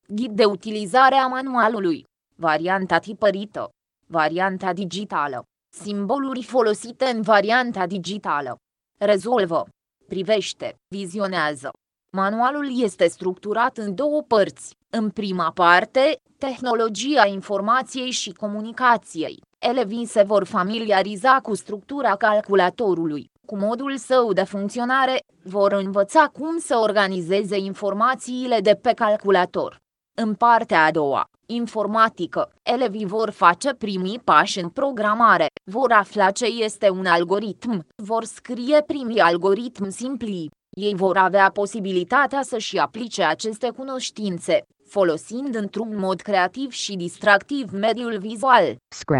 Ghid de utilizare a manualului. Varianta tipărită. Varianta digitală. Simboluri folosite în varianta digitală. Rezolvă. Privește, vizionează. Manualul este structurat în două părți. În prima parte, tehnologia informației și comunicației. Elevii se vor familiariza cu structura calculatorului, cu modul său de funcționare, vor învăța cum să organizeze informațiile de pe calculator. În partea a doua, informatică, elevii vor face primii pași în programare, vor afla ce este un algoritm, vor scrie primii algoritmi simpli. Ei vor avea posibilitatea să-și aplice aceste cunoștințe, folosind într-un mod creativ și distractiv mediul vizual.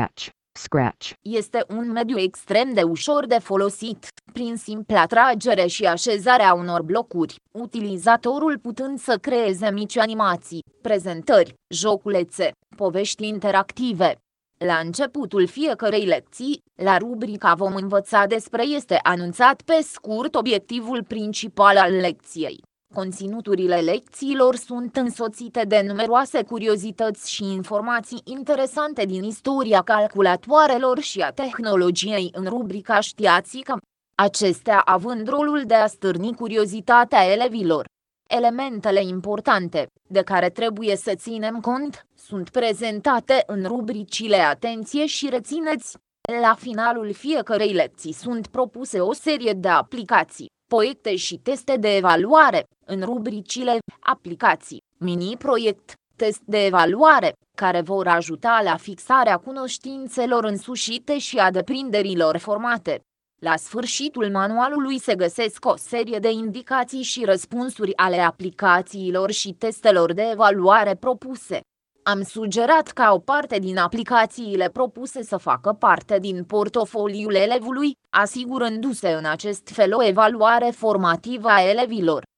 Scratch. Este un mediu extrem de ușor de folosit, prin simpla tragere și așezarea unor blocuri, utilizatorul putând să creeze mici animații, prezentări, joculețe, povești interactive. La începutul fiecărei lecții, la rubrica Vom învăța despre este anunțat pe scurt obiectivul principal al lecției. Conținuturile lecțiilor sunt însoțite de numeroase curiozități și informații interesante din istoria calculatoarelor și a tehnologiei în rubrica Știați că, acestea având rolul de a stârni curiozitatea elevilor. Elementele importante, de care trebuie să ținem cont, sunt prezentate în rubricile Atenție și rețineți. La finalul fiecărei lecții sunt propuse o serie de aplicații, proiecte și teste de evaluare, în rubricile Aplicații, mini-proiect, test de evaluare, care vor ajuta la fixarea cunoștințelor însușite și a deprinderilor formate. La sfârșitul manualului se găsesc o serie de indicații și răspunsuri ale aplicațiilor și testelor de evaluare propuse. Am sugerat ca o parte din aplicațiile propuse să facă parte din portofoliul elevului, asigurându-se în acest fel o evaluare formativă a elevilor.